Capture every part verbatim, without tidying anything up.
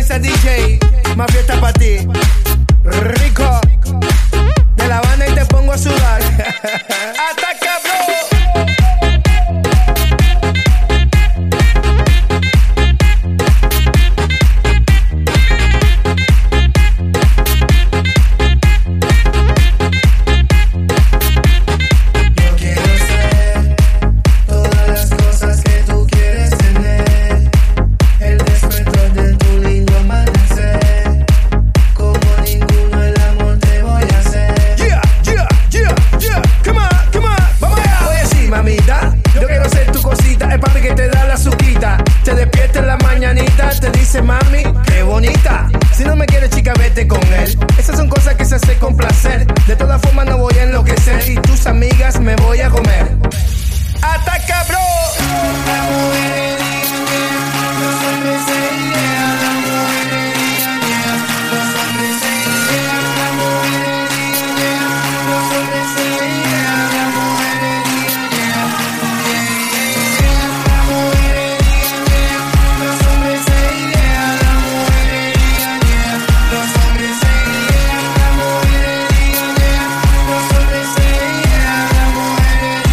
Vanessa D J, más fiesta para ti. Rico, de La Habana y te pongo a sudar. Ataca, bro. Te dice mami, qué bonita. Si no me quieres, chica, vete con él. Esas son cosas que se hacen con placer. De todas formas no voy a enloquecer y tus amigas me voy a comer. ¡Ataca, bro! La mujer los hombres se idean, la mujer los hombres se idean, la mujer los hombres se idean, la mujer la mujer los hombres se idean, la mujer los hombres se idean, la mujer los hombres se idean, la mujer.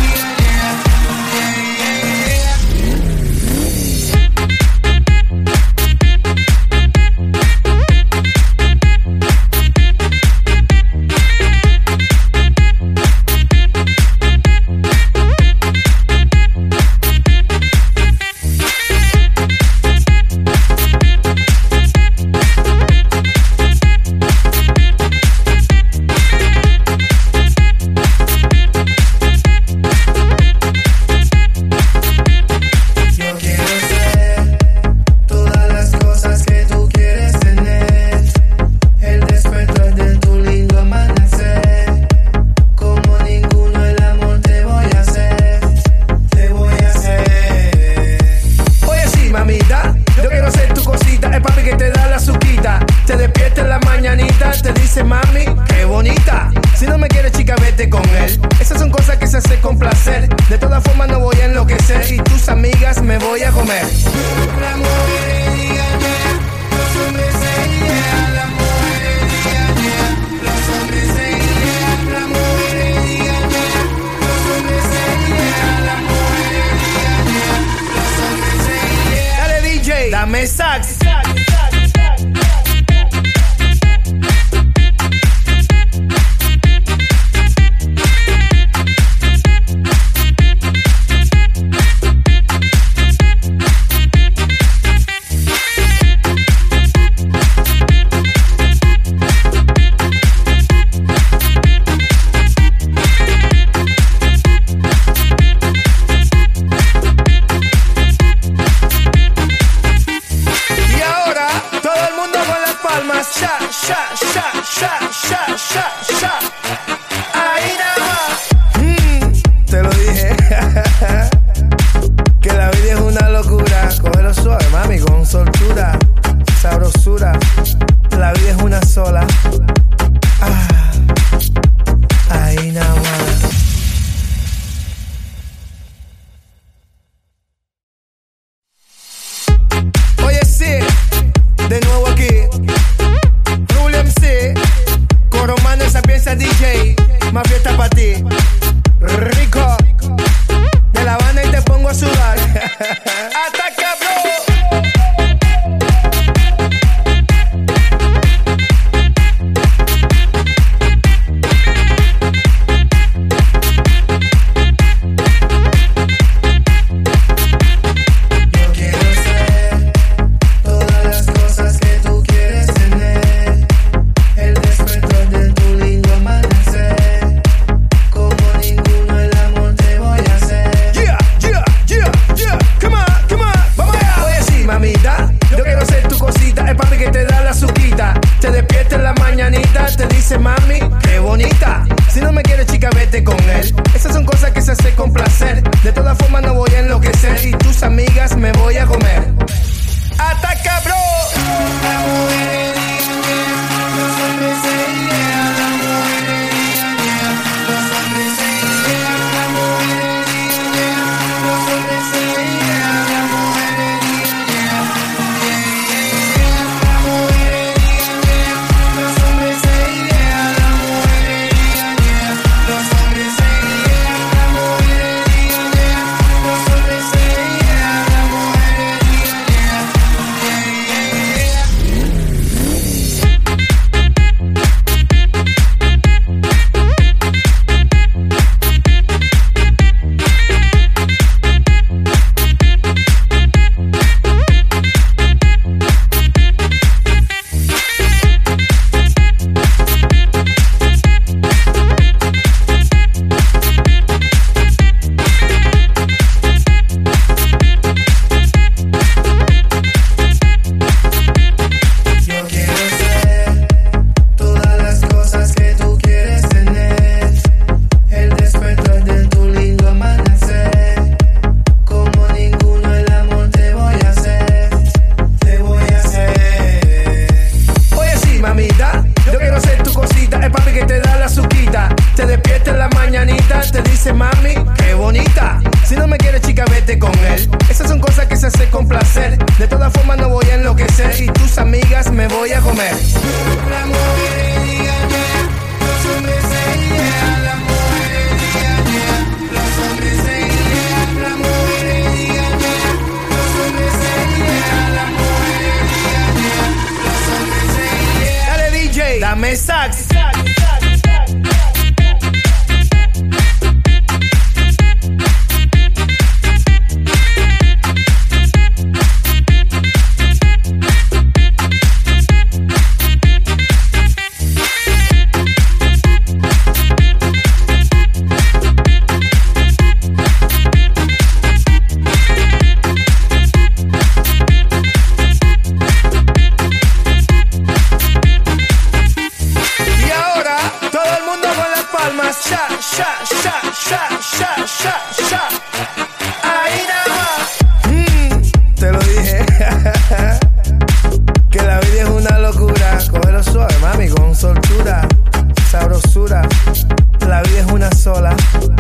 Te dice mami, qué bonita. Si no me quieres, chica, vete con él. Esas son cosas que se hacen con placer. De todas formas no voy a enloquecer y tus amigas me voy a comer. La mujer diga yeah, los hombres se idean, la mujer diga yeah, los hombres se idean, la mujer diga yeah, los hombres se idean, la mujer diga yeah, los hombres se idean. Dale D J, dame sax. sola.